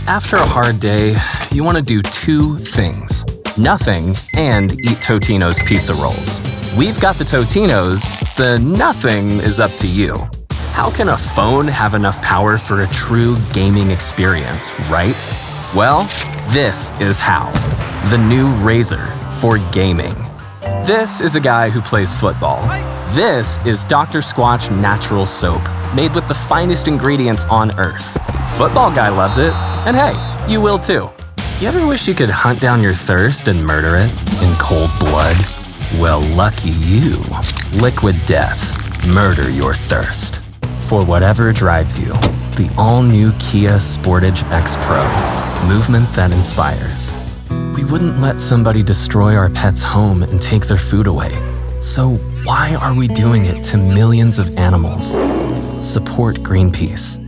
After a hard day, you want to do two things: nothing and eat Totino's pizza rolls. We've got the Totinos, the nothing is up to you. How can a phone have enough power for a true gaming experience, right? Well, this is how. The new Razer for gaming. This is a guy who plays football. This is Dr. Squatch Natural Soap, made with the finest ingredients on earth. Football guy loves it, and hey, you will too. You ever wish you could hunt down your thirst and murder it in cold blood? Well, lucky you. Liquid Death. Murder your thirst. For whatever drives you, the all-new Kia Sportage X Pro. Movement that inspires. We wouldn't let somebody destroy our pet's home and take their food away. So why are we doing it to millions of animals? Support Greenpeace.